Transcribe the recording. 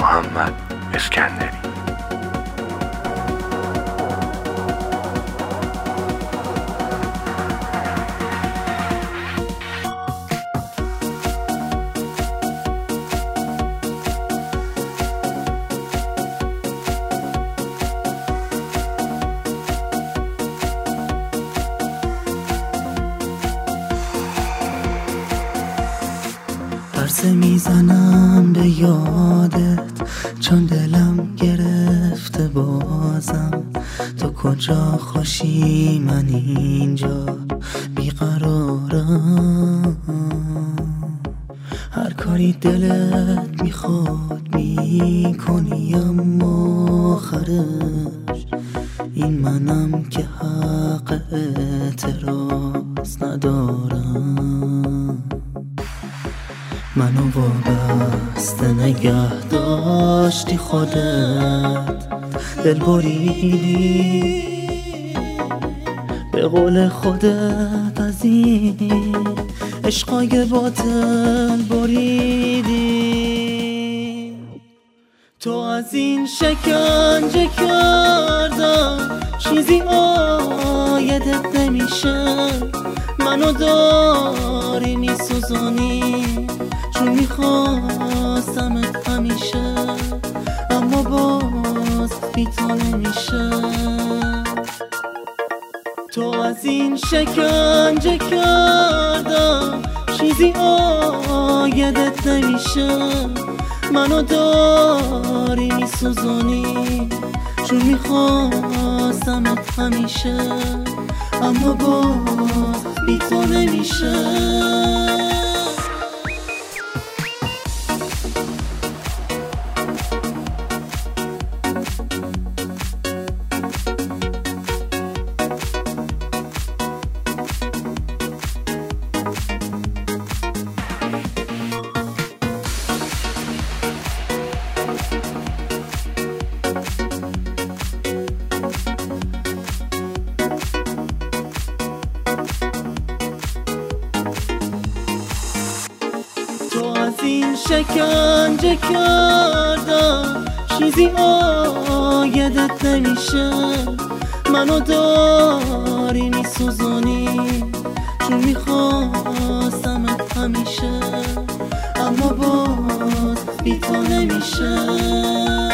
محمد اسکندری. عرصه میزنم به یادت، چون دلم گرفته بازم. تو کجا خوشی من اینجا بیقرارم. هر کاری دلت میخواد میکنی، اما آخرش این منم که حق اعتراض ندارم. منو وابسته نگه داشتی خودت، دل بریدی به قول خودت، از این عشقای باطل بریدی. تو از این شکنجه کردم چیزی آیدت نمیشه. منو داری میسوزونی چون میخواستمت همیشه، اما باز بی تو نمیشه. تو از این شکنجه کردم چیزی آیدت نمیشه. منو داری میسوزونی چون میخواستمت همیشه، اما باز بی تو نمیشه. این شکنجه کردم چیزی آیدت نمیشه. منو داری میسوزونی چون میخواستمت همیشه، اما باز بی تو نمیشه.